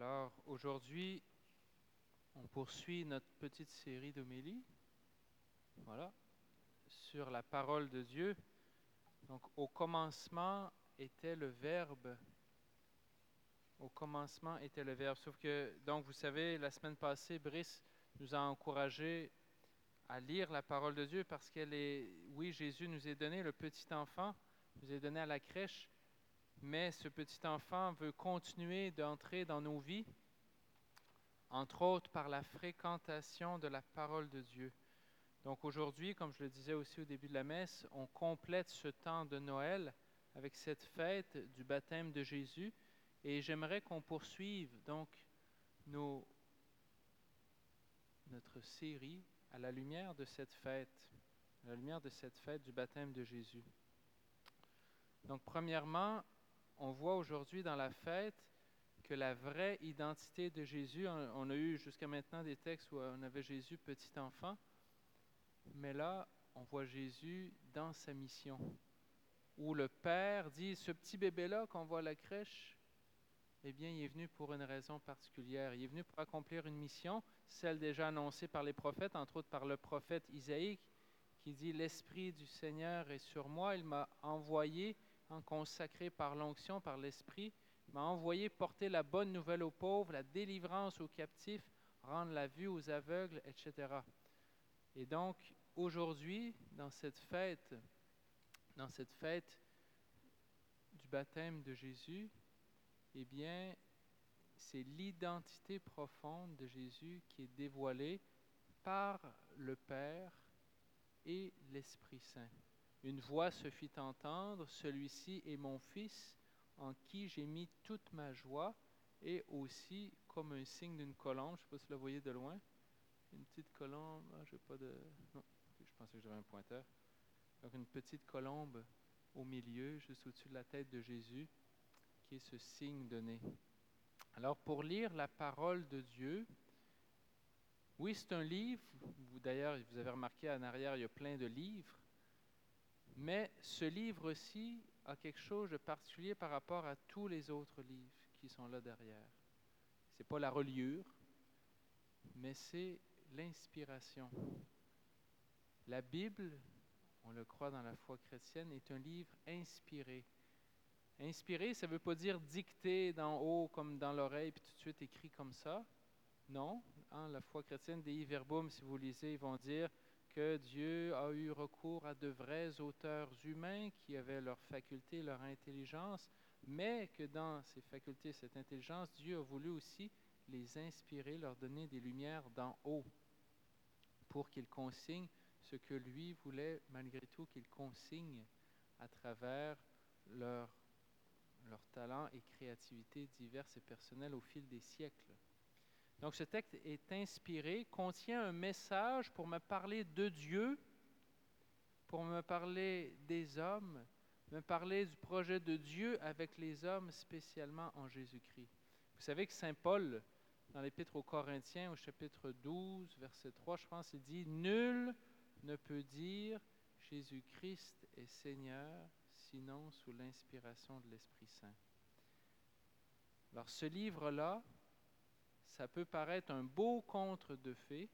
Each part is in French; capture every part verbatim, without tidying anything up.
Alors, aujourd'hui, on poursuit notre petite série d'homélies, voilà, sur la parole de Dieu. Donc, au commencement était le Verbe. Au commencement était le Verbe. Sauf que, donc, vous savez, la semaine passée, Brice nous a encouragés à lire la parole de Dieu parce qu'elle est, oui, Jésus nous a donné le petit enfant, nous a donné à la crèche, mais ce petit enfant veut continuer d'entrer dans nos vies, entre autres par la fréquentation de la parole de Dieu. Donc aujourd'hui, comme je le disais aussi au début de la messe, on complète ce temps de Noël avec cette fête du baptême de Jésus. Et j'aimerais qu'on poursuive donc nos, notre série à la lumière de cette fête, à la lumière de cette fête du baptême de Jésus. Donc premièrement, on voit aujourd'hui dans la fête que la vraie identité de Jésus, on, on a eu jusqu'à maintenant des textes où on avait Jésus petit enfant, mais là, on voit Jésus dans sa mission, où le Père dit, ce petit bébé-là qu'on voit à la crèche, eh bien, il est venu pour une raison particulière. Il est venu pour accomplir une mission, celle déjà annoncée par les prophètes, entre autres par le prophète Isaïe, qui dit, « L'Esprit du Seigneur est sur moi, il m'a envoyé, en consacré par l'onction, par l'Esprit, il m'a envoyé porter la bonne nouvelle aux pauvres, la délivrance aux captifs, rendre la vue aux aveugles, et cetera » Et donc, aujourd'hui, dans cette fête, dans cette fête du baptême de Jésus, eh bien, c'est l'identité profonde de Jésus qui est dévoilée par le Père et l'Esprit Saint. Une voix se fit entendre, celui-ci est mon Fils, en qui j'ai mis toute ma joie, et aussi comme un signe d'une colombe, je ne sais pas si vous la voyez de loin, une petite colombe, ah, je n'ai pas de... Non, je pensais que j'avais un pointeur. Donc une petite colombe au milieu, juste au-dessus de la tête de Jésus, qui est ce signe donné. Alors pour lire la parole de Dieu, oui, c'est un livre, vous, d'ailleurs, vous avez remarqué en arrière, il y a plein de livres, mais ce livre-ci a quelque chose de particulier par rapport à tous les autres livres qui sont là derrière. Ce n'est pas la reliure, mais c'est l'inspiration. La Bible, on le croit dans la foi chrétienne, est un livre inspiré. Inspiré, ça ne veut pas dire dicté d'en haut comme dans l'oreille, puis tout de suite écrit comme ça. Non, hein, la foi chrétienne, Dei Verbum, si vous lisez, ils vont dire que Dieu a eu recours à de vrais auteurs humains qui avaient leurs facultés, leur intelligence, mais que dans ces facultés, cette intelligence, Dieu a voulu aussi les inspirer, leur donner des lumières d'en haut pour qu'ils consignent ce que lui voulait malgré tout qu'ils consignent à travers leur, leur talent et créativité diverses et personnelles au fil des siècles. Donc ce texte est inspiré, contient un message pour me parler de Dieu, pour me parler des hommes, me parler du projet de Dieu avec les hommes, spécialement en Jésus-Christ. Vous savez que Saint Paul, dans l'Épître aux Corinthiens, au chapitre douze, verset trois, je pense, il dit « Nul ne peut dire Jésus-Christ est Seigneur, sinon sous l'inspiration de l'Esprit Saint. » Alors ce livre-là, ça peut paraître un beau conte de fées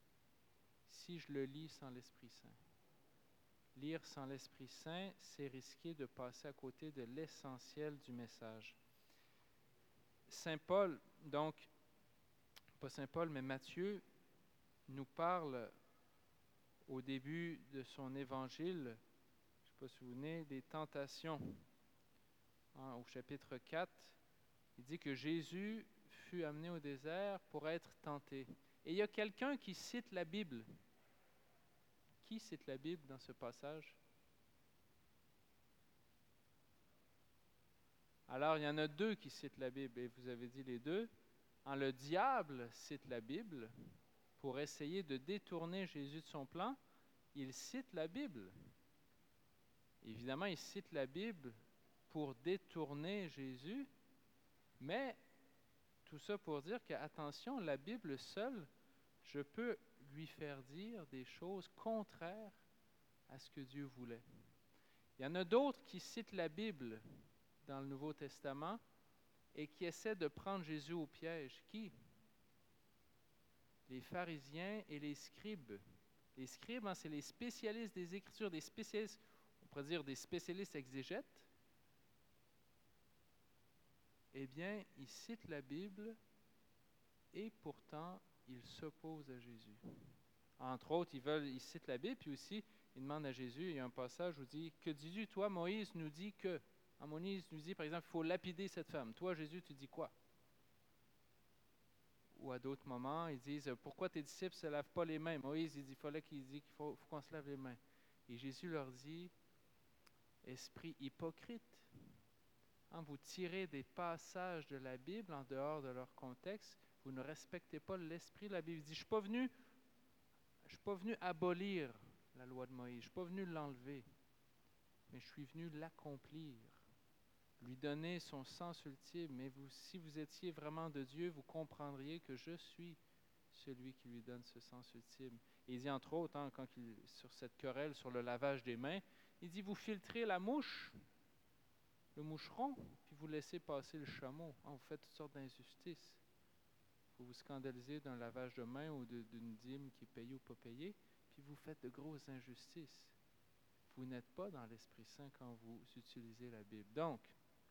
si je le lis sans l'Esprit Saint. Lire sans l'Esprit Saint, c'est risquer de passer à côté de l'essentiel du message. Saint Paul, donc, pas Saint Paul, mais Matthieu, nous parle au début de son évangile, je ne sais pas si vous vous souvenez, des tentations. Hein, au chapitre quatre, il dit que Jésus fut amené au désert pour être tenté. Et il y a quelqu'un qui cite la Bible. Qui cite la Bible dans ce passage? Alors, il y en a deux qui citent la Bible, et vous avez dit les deux. En le diable cite la Bible pour essayer de détourner Jésus de son plan. Il cite la Bible. Évidemment, il cite la Bible pour détourner Jésus, mais tout ça pour dire que, attention, la Bible seule, je peux lui faire dire des choses contraires à ce que Dieu voulait. Il y en a d'autres qui citent la Bible dans le Nouveau Testament et qui essaient de prendre Jésus au piège. Qui? Les pharisiens et les scribes. Les scribes, hein, c'est les spécialistes des Écritures, des spécialistes, on pourrait dire des spécialistes exégètes. Eh bien, ils citent la Bible et pourtant, ils s'opposent à Jésus. Entre autres, ils, veulent, ils citent la Bible, puis aussi, ils demandent à Jésus, il y a un passage où il dit, « Que dis-tu, toi, Moïse nous dit que... » Moïse nous dit, par exemple, « Il faut lapider cette femme. » Toi, Jésus, tu dis quoi? Ou à d'autres moments, ils disent, « Pourquoi tes disciples ne se lavent pas les mains? » Moïse, il dit, il fallait qu'il dise qu'il faut, faut qu'on se lave les mains. Et Jésus leur dit, « Esprit hypocrite, hein, vous tirez des passages de la Bible en dehors de leur contexte, vous ne respectez pas l'esprit de la Bible. » Il dit, « Je ne suis pas venu, je suis pas venu abolir la loi de Moïse, je ne suis pas venu l'enlever, mais je suis venu l'accomplir. » Lui donner son sens ultime. Mais vous, si vous étiez vraiment de Dieu, vous comprendriez que je suis celui qui lui donne ce sens ultime. Et il dit entre autres, hein, quand il, sur cette querelle sur le lavage des mains, il dit, vous filtrez la mouche, le moucheron, puis vous laissez passer le chameau. Hein, vous faites toutes sortes d'injustices. Vous vous scandalisez d'un lavage de main ou de, d'une dîme qui est payée ou pas payée, puis vous faites de grosses injustices. Vous n'êtes pas dans l'Esprit Saint quand vous utilisez la Bible. Donc,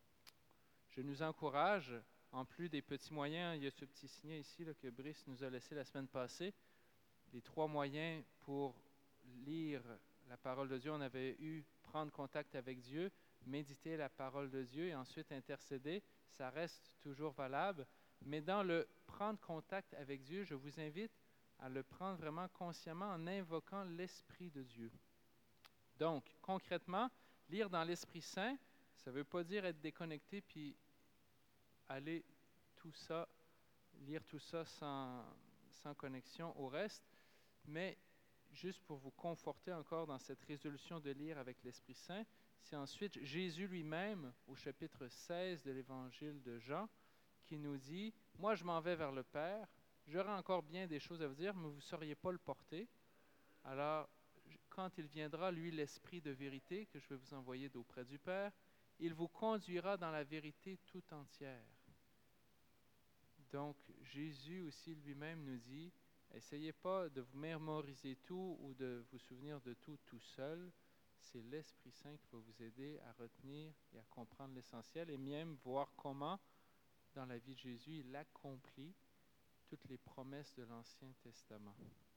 je nous encourage, en plus des petits moyens, il y a ce petit signet ici là, que Brice nous a laissé la semaine passée, les trois moyens pour lire la parole de Dieu. On avait eu prendre contact avec Dieu, méditer la parole de Dieu et ensuite intercéder. Ça reste toujours valable. Mais dans le prendre contact avec Dieu, je vous invite à le prendre vraiment consciemment en invoquant l'Esprit de Dieu. Donc, concrètement, lire dans l'Esprit Saint, ça ne veut pas dire être déconnecté puis aller tout ça, lire tout ça sans, sans connexion au reste, mais juste pour vous conforter encore dans cette résolution de lire avec l'Esprit Saint, c'est ensuite Jésus lui-même, au chapitre seize de l'Évangile de Jean, qui nous dit, « Moi, je m'en vais vers le Père, j'aurai encore bien des choses à vous dire, mais vous ne sauriez pas le porter. Alors, quand il viendra, lui, l'Esprit de vérité, que je vais vous envoyer d'auprès du Père, il vous conduira dans la vérité tout entière. » Donc, Jésus aussi lui-même nous dit, essayez pas de vous mémoriser tout ou de vous souvenir de tout tout seul. C'est l'Esprit Saint qui va vous aider à retenir et à comprendre l'essentiel et même voir comment, dans la vie de Jésus, il accomplit toutes les promesses de l'Ancien Testament.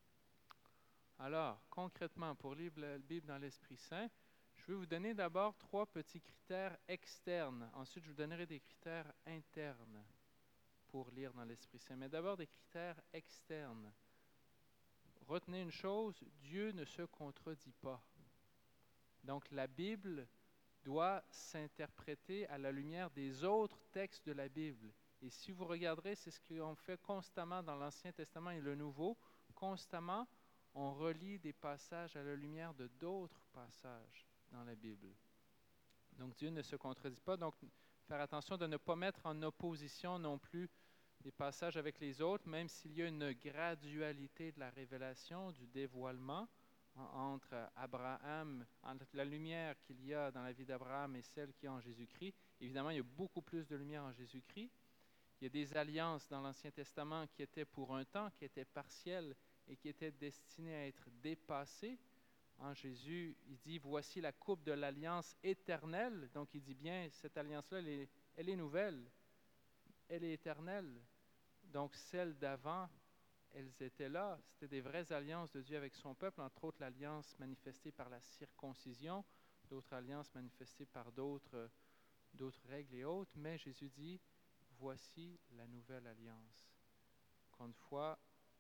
Alors, concrètement, pour lire la Bible dans l'Esprit Saint, je vais vous donner d'abord trois petits critères externes. Ensuite, je vous donnerai des critères internes pour lire dans l'Esprit Saint. Mais d'abord, des critères externes. Retenez une chose, Dieu ne se contredit pas. Donc, la Bible doit s'interpréter à la lumière des autres textes de la Bible. Et si vous regarderez, c'est ce qu'on fait constamment dans l'Ancien Testament et le Nouveau. Constamment, on relit des passages à la lumière de d'autres passages dans la Bible. Donc, Dieu ne se contredit pas. Donc, faire attention de ne pas mettre en opposition non plus des passages avec les autres, même s'il y a une gradualité de la révélation, du dévoilement entre Abraham, entre la lumière qu'il y a dans la vie d'Abraham et celle qu'il y a en Jésus-Christ. Évidemment, il y a beaucoup plus de lumière en Jésus-Christ. Il y a des alliances dans l'Ancien Testament qui étaient pour un temps, qui étaient partielles et qui étaient destinées à être dépassées. En Jésus, il dit, voici la coupe de l'alliance éternelle. Donc, il dit bien, cette alliance-là, elle est, elle est nouvelle, elle est éternelle. Donc, celles d'avant, elles étaient là. C'était des vraies alliances de Dieu avec son peuple, entre autres l'alliance manifestée par la circoncision, d'autres alliances manifestées par d'autres, d'autres règles et autres. Mais Jésus dit, voici la nouvelle alliance. Encore une fois,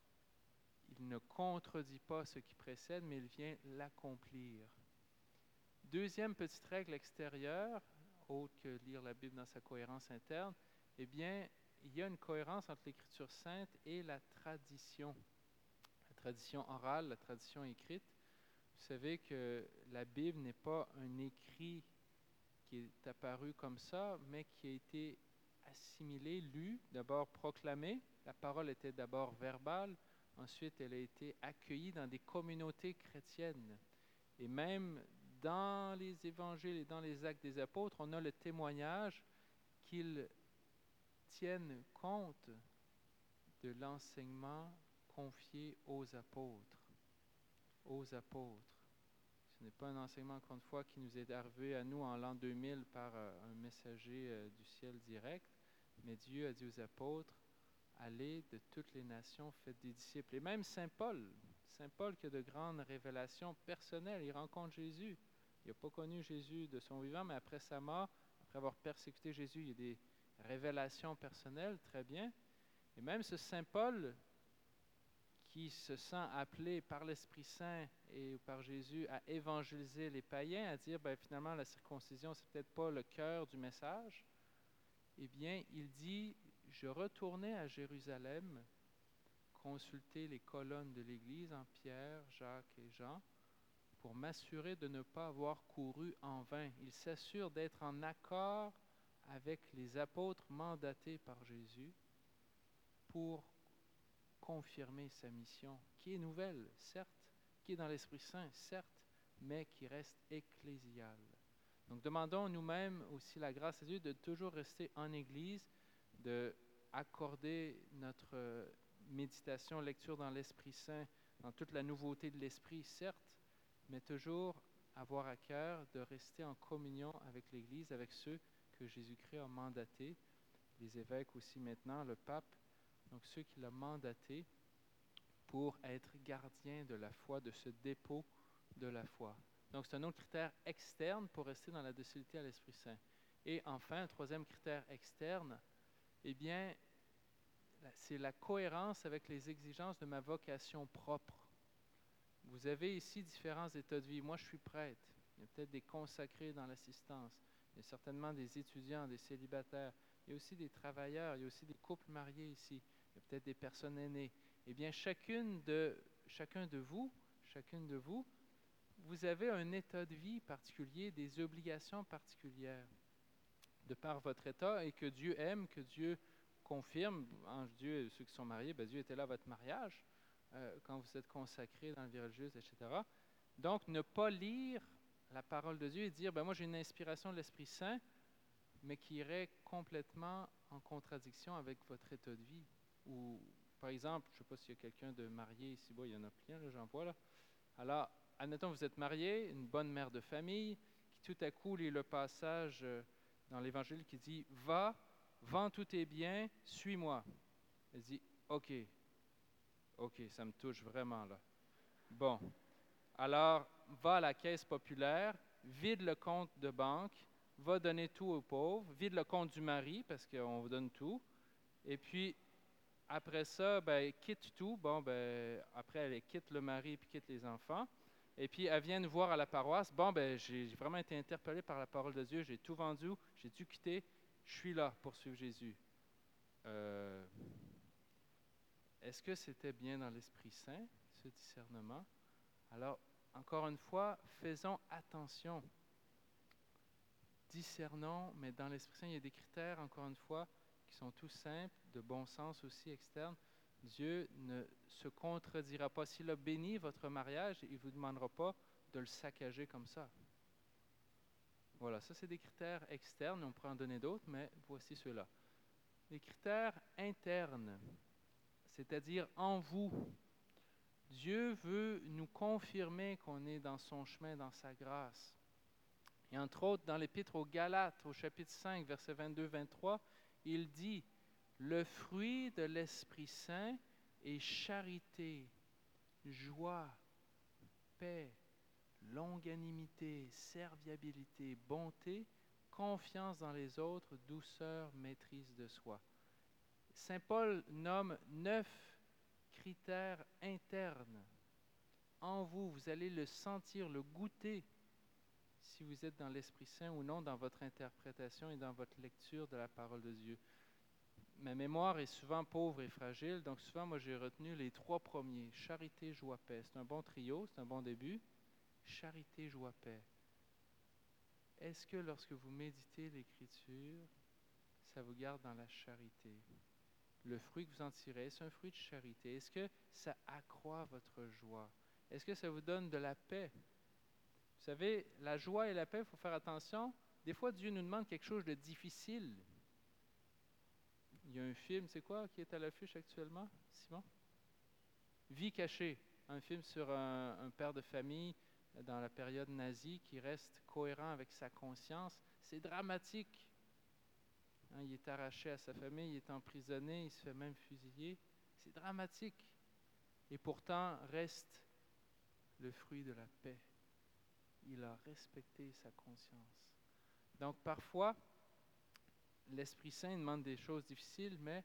il ne contredit pas ce qui précède, mais il vient l'accomplir. Deuxième petite règle extérieure, autre que lire la Bible dans sa cohérence interne, eh bien, il y a une cohérence entre l'Écriture sainte et la tradition. La tradition orale, la tradition écrite. Vous savez que la Bible n'est pas un écrit qui est apparu comme ça, mais qui a été assimilé, lu, d'abord proclamé. La parole était d'abord verbale, ensuite elle a été accueillie dans des communautés chrétiennes. Et même dans les évangiles et dans les actes des apôtres, on a le témoignage qu'ils tiennent compte de l'enseignement confié aux apôtres. Aux apôtres. Ce n'est pas un enseignement, encore une fois, qui nous est arrivé à nous en l'an deux mille par euh, un messager euh, du ciel direct, mais Dieu a dit aux apôtres, allez de toutes les nations, faites des disciples. Et même Saint Paul, Saint Paul qui a de grandes révélations personnelles, il rencontre Jésus. Il n'a pas connu Jésus de son vivant, mais après sa mort, après avoir persécuté Jésus, il y a des révélations personnelles, très bien. Et même ce Saint Paul, qui se sent appelé par l'Esprit Saint et par Jésus à évangéliser les païens, à dire, ben, finalement, la circoncision, c'est peut-être pas le cœur du message, eh bien, il dit, je retournais à Jérusalem consulter les colonnes de l'Église en Pierre, Jacques et Jean pour m'assurer de ne pas avoir couru en vain. Il s'assure d'être en accord avec les apôtres mandatés par Jésus pour confirmer sa mission, qui est nouvelle, certes, qui est dans l'Esprit Saint, certes, mais qui reste ecclésiale. Donc, demandons nous-mêmes aussi la grâce à Dieu de toujours rester en Église, d'accorder notre méditation, lecture dans l'Esprit Saint, dans toute la nouveauté de l'Esprit, certes, mais toujours avoir à cœur de rester en communion avec l'Église, avec ceux que Jésus-Christ a mandatés, les évêques aussi maintenant, le pape, donc ceux qu'il a mandatés pour être gardiens de la foi, de ce dépôt de la foi. Donc, c'est un autre critère externe pour rester dans la docilité à l'Esprit Saint. Et enfin, un troisième critère externe, eh bien, c'est la cohérence avec les exigences de ma vocation propre. Vous avez ici différents états de vie. Moi, je suis prêtre. Il y a peut-être des consacrés dans l'assistance. Il y a certainement des étudiants, des célibataires. Il y a aussi des travailleurs. Il y a aussi des couples mariés ici. Il y a peut-être des personnes aînées. Eh bien, chacune de, chacun de vous, chacune de vous, vous avez un état de vie particulier, des obligations particulières de par votre état et que Dieu aime, que Dieu confirme. En Dieu, ceux qui sont mariés, ben Dieu était là à votre mariage, euh, quand vous êtes consacrés dans la vie religieuse, et cetera. Donc, ne pas lire la parole de Dieu et dire, ben moi j'ai une inspiration de l'Esprit Saint, mais qui irait complètement en contradiction avec votre état de vie. Ou, par exemple, je ne sais pas s'il y a quelqu'un de marié ici, bon, il y en a plein, là, j'en vois là. Alors, admettons, vous êtes marié, une bonne mère de famille, qui tout à coup lit le passage euh, dans l'Évangile qui dit « Va, vends tous tes biens, suis-moi ». Elle dit « OK, OK, ça me touche vraiment là. Bon, alors, va à la caisse populaire, vide le compte de banque, va donner tout aux pauvres, vide le compte du mari, parce qu'on vous donne tout, et puis, après ça, ben, quitte tout. Bon, ben, après, elle quitte le mari puis quitte les enfants. Et puis, elle vient nous voir à la paroisse. Bon, ben, j'ai vraiment été interpellé par la parole de Dieu. J'ai tout vendu, j'ai dû quitter. Je suis là pour suivre Jésus. Euh, Est-ce que c'était bien dans l'Esprit Saint, ce discernement? Alors, encore une fois, faisons attention. Discernons, mais dans l'Esprit Saint, il y a des critères, encore une fois, qui sont tout simples, de bon sens aussi externe. Dieu ne se contredira pas. S'il a béni votre mariage, il ne vous demandera pas de le saccager comme ça. Voilà, ça c'est des critères externes, on pourrait en donner d'autres, mais voici ceux-là. Les critères internes, c'est-à-dire en vous. Dieu veut nous confirmer qu'on est dans son chemin, dans sa grâce. Et entre autres, dans l'Épître aux Galates, au chapitre cinq, versets vingt-deux vingt-trois, il dit « Le fruit de l'Esprit Saint est charité, joie, paix, longanimité, serviabilité, bonté, confiance dans les autres, douceur, maîtrise de soi. » Saint Paul nomme neuf critères internes. En vous, vous allez le sentir, le goûter, si vous êtes dans l'Esprit Saint ou non, dans votre interprétation et dans votre lecture de la parole de Dieu. Ma mémoire est souvent pauvre et fragile, donc souvent, moi, j'ai retenu les trois premiers. Charité, joie, paix. C'est un bon trio, c'est un bon début. Charité, joie, paix. Est-ce que lorsque vous méditez l'Écriture, ça vous garde dans la charité? Le fruit que vous en tirez, c'est un fruit de charité. Est-ce que ça accroît votre joie? Est-ce que ça vous donne de la paix? Vous savez, la joie et la paix, il faut faire attention. Des fois, Dieu nous demande quelque chose de difficile. Il y a un film, c'est quoi qui est à l'affiche actuellement, Simon? Vie cachée, un film sur un, un père de famille dans la période nazie qui reste cohérent avec sa conscience. C'est dramatique. Hein, il est arraché à sa famille, il est emprisonné, il se fait même fusiller. C'est dramatique. Et pourtant reste le fruit de la paix. Il a respecté sa conscience. Donc parfois, l'Esprit Saint demande des choses difficiles, mais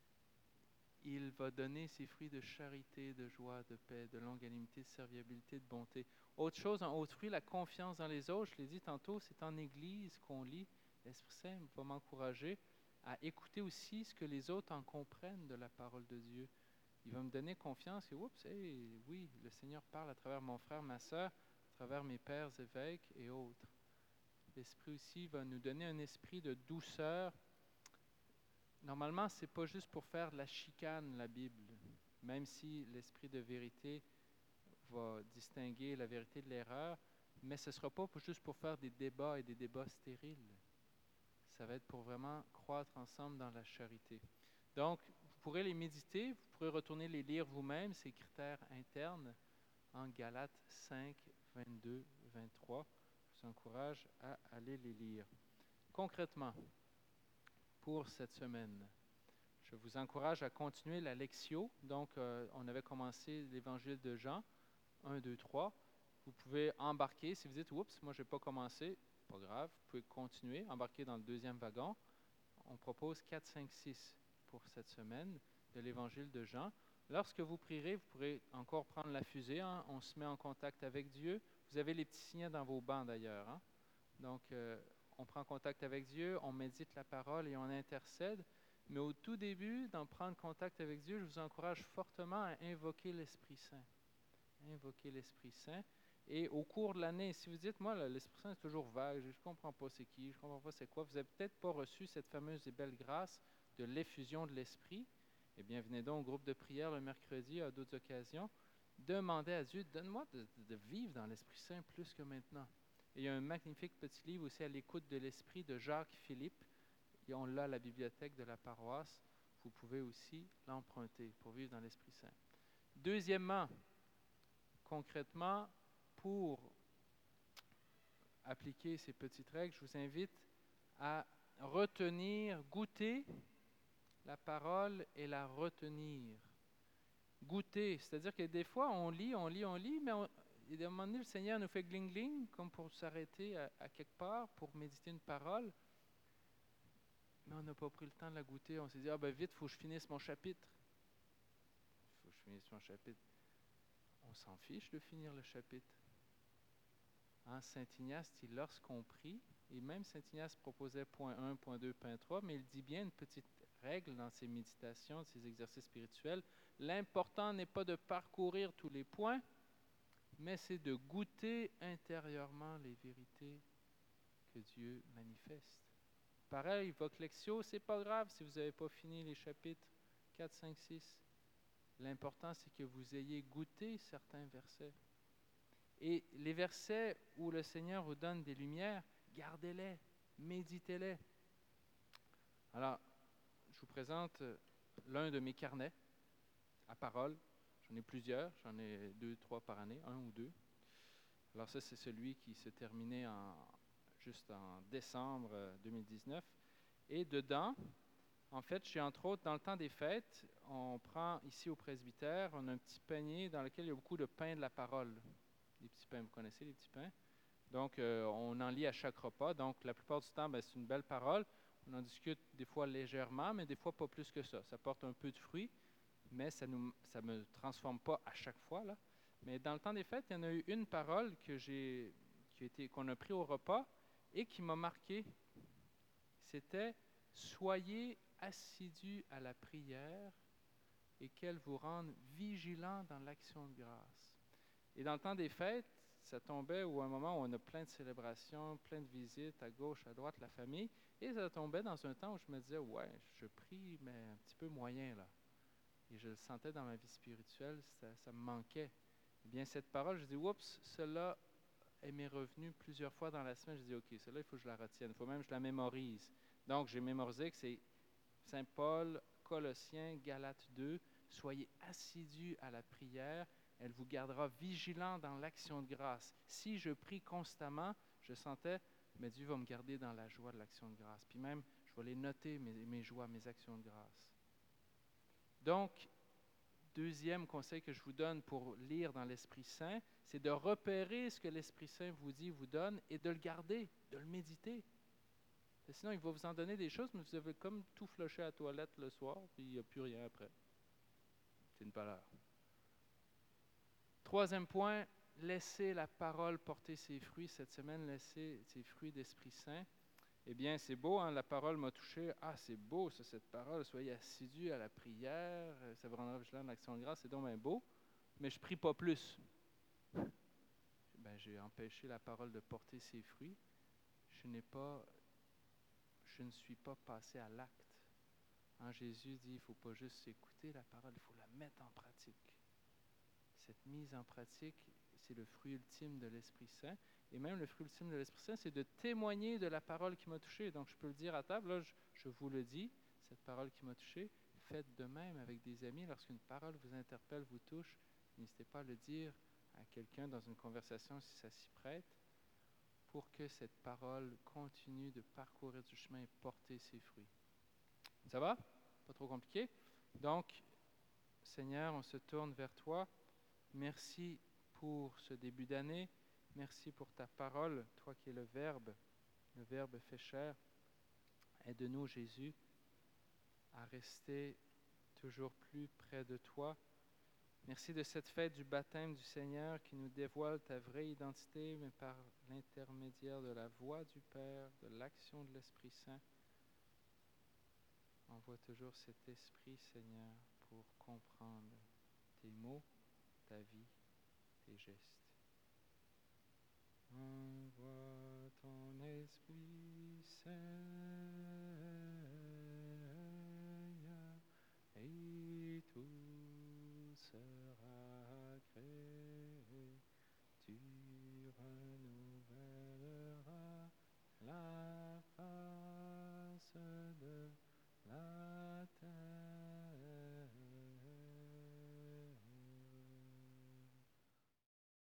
il va donner ses fruits de charité, de joie, de paix, de longanimité, de serviabilité, de bonté. Autre chose, en autre fruit, la confiance dans les autres. Je l'ai dit tantôt, c'est en Église qu'on lit. L'Esprit Saint va m'encourager à écouter aussi ce que les autres en comprennent de la parole de Dieu. Il va me donner confiance et oups, hey, oui, le Seigneur parle à travers mon frère, ma soeur, à travers mes pères évêques et autres. L'Esprit aussi va nous donner un esprit de douceur. Normalement, ce n'est pas juste pour faire de la chicane, la Bible, même si l'esprit de vérité va distinguer la vérité de l'erreur, mais ce ne sera pas juste pour faire des débats et des débats stériles. Ça va être pour vraiment croître ensemble dans la charité. Donc, vous pourrez les méditer, vous pourrez retourner les lire vous-même, ces critères internes, en Galates cinq, vingt-deux, vingt-trois. Je vous encourage à aller les lire. Concrètement, pour cette semaine, je vous encourage à continuer la Lectio. Donc, euh, on avait commencé l'Évangile de Jean, un, deux, trois. Vous pouvez embarquer. Si vous dites, oups, moi, je n'ai pas commencé, pas grave, vous pouvez continuer, embarquer dans le deuxième wagon. On propose quatre, cinq, six pour cette semaine de l'Évangile de Jean. Lorsque vous prierez, vous pourrez encore prendre la fusée. Hein? On se met en contact avec Dieu. Vous avez les petits signets dans vos bancs d'ailleurs. Hein? Donc, euh, on prend contact avec Dieu, on médite la parole et on intercède. Mais au tout début, d'en prendre contact avec Dieu, je vous encourage fortement à invoquer l'Esprit Saint. Invoquer l'Esprit Saint. Et au cours de l'année, si vous dites, moi, l'Esprit Saint est toujours vague, je ne comprends pas c'est qui, je ne comprends pas c'est quoi, vous n'avez peut-être pas reçu cette fameuse et belle grâce de l'effusion de l'Esprit, eh bien, venez donc au groupe de prière le mercredi, à d'autres occasions, demandez à Dieu, donne-moi de, de vivre dans l'Esprit Saint plus que maintenant. Et il y a un magnifique petit livre aussi à l'écoute de l'Esprit de Jacques Philippe. Et on l'a à la bibliothèque de la paroisse. Vous pouvez aussi l'emprunter pour vivre dans l'Esprit Saint. Deuxièmement, concrètement, pour appliquer ces petites règles, je vous invite à retenir, goûter la parole et la retenir. Goûter, c'est-à-dire que des fois, on lit, on lit, on lit, mais on, et à un moment donné, le Seigneur nous fait gling-gling, comme pour s'arrêter à, à quelque part, pour méditer une parole. Mais on n'a pas pris le temps de la goûter. On s'est dit, ah ben vite, il faut que je finisse mon chapitre. Il faut que je finisse mon chapitre. On s'en fiche de finir le chapitre. Hein, Saint Ignace dit, lorsqu'on prie, et même Saint Ignace proposait point un, point deux, point trois, mais il dit bien une petite règle dans ses méditations, ses exercices spirituels. L'important n'est pas de parcourir tous les points, mais c'est de goûter intérieurement les vérités que Dieu manifeste. Pareil, votre lectio, c'est pas grave si vous n'avez pas fini les chapitres quatre, cinq, six. L'important, c'est que vous ayez goûté certains versets. Et les versets où le Seigneur vous donne des lumières, gardez-les, méditez-les. Alors, je vous présente l'un de mes carnets à parole. J'en ai plusieurs, j'en ai deux, trois par année, un ou deux. Alors ça, c'est celui qui se terminait en, juste en décembre deux mille dix-neuf. Et dedans, en fait, j'ai entre autres, dans le temps des fêtes, on prend ici au presbytère, on a un petit panier dans lequel il y a beaucoup de pain de la parole. Les petits pains, vous connaissez les petits pains? Donc, euh, on en lit à chaque repas. Donc, la plupart du temps, ben, c'est une belle parole. On en discute des fois légèrement, mais des fois pas plus que ça. Ça porte un peu de fruits, mais ça ne ça me transforme pas à chaque fois, là. Mais dans le temps des fêtes, il y en a eu une parole que j'ai, qui a été, qu'on a pris au repas et qui m'a marqué. C'était « Soyez assidus à la prière et qu'elle vous rende vigilants dans l'action de grâce. » Et dans le temps des fêtes, ça tombait où à un moment où on a plein de célébrations, plein de visites à gauche, à droite, la famille, et ça tombait dans un temps où je me disais « Ouais, je prie, mais un petit peu moyen, là. » Et je le sentais dans ma vie spirituelle, ça, ça me manquait. Eh bien, cette parole, je dis, oups, cela m'est revenu plusieurs fois dans la semaine. Je dis, OK, celle-là, il faut que je la retienne. Il faut même que je la mémorise. Donc, j'ai mémorisé que c'est, Saint Paul, Colossiens, Galates deux, soyez assidus à la prière, elle vous gardera vigilants dans l'action de grâce. Si je prie constamment, je sentais, mais Dieu va me garder dans la joie de l'action de grâce. Puis même, je vais les noter, mes, mes joies, mes actions de grâce. Donc, deuxième conseil que je vous donne pour lire dans l'Esprit Saint, c'est de repérer ce que l'Esprit Saint vous dit, vous donne, et de le garder, de le méditer. Sinon, il va vous en donner des choses, mais vous avez comme tout flushé à la toilette le soir, puis il n'y a plus rien après. C'est une pâleur. Troisième point, laissez la parole porter ses fruits. Cette semaine, laissez ses fruits d'Esprit Saint. Eh bien, c'est beau, hein, la parole m'a touché. Ah, c'est beau, ça, cette parole. Soyez assidus à la prière. Ça vous rendra vigilant en action de grâce. C'est donc bien beau. Mais je ne prie pas plus. Ben, j'ai empêché la parole de porter ses fruits. Je n'ai pas, je ne suis pas passé à l'acte. Hein, Jésus dit, il ne faut pas juste écouter la parole, il faut la mettre en pratique. Cette mise en pratique, c'est le fruit ultime de l'Esprit Saint. Et même le fruit ultime de l'Esprit Saint, c'est de témoigner de la parole qui m'a touché. Donc, je peux le dire à table, là, je, je vous le dis, cette parole qui m'a touché, faites de même avec des amis. Lorsqu'une parole vous interpelle, vous touche, n'hésitez pas à le dire à quelqu'un dans une conversation si ça s'y prête, pour que cette parole continue de parcourir du chemin et porter ses fruits. Ça va? Pas trop compliqué? Donc, Seigneur, on se tourne vers toi. Merci pour ce début d'année. Merci pour ta parole, toi qui es le Verbe, le Verbe fait chair. Aide-nous, Jésus, à rester toujours plus près de toi. Merci de cette fête du baptême du Seigneur qui nous dévoile ta vraie identité, mais par l'intermédiaire de la voix du Père, de l'action de l'Esprit Saint. Envoie toujours cet esprit, Seigneur, pour comprendre tes mots, ta vie, tes gestes. Envoie ton Esprit Saint et tout sera créé. Tu renouvelleras la face de la terre.